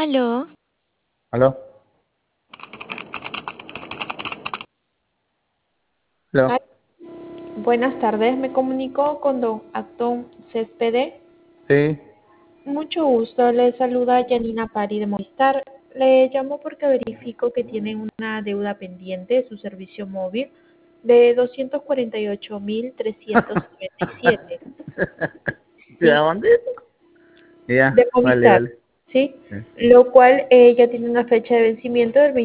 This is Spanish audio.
Aló, ¿Aló? Ay, ¿Aló? buenas tardes, me comunico con don Acton Céspedes. Sí. Mucho gusto, le saluda Janina Pari de Movistar. Le llamo porque verifico que tiene una deuda pendiente de su servicio móvil de 248.397. ¿De Sí, dónde? Ya, de vale, Movistar, vale. ¿sí? Sí. Lo cual ya tiene una fecha de vencimiento del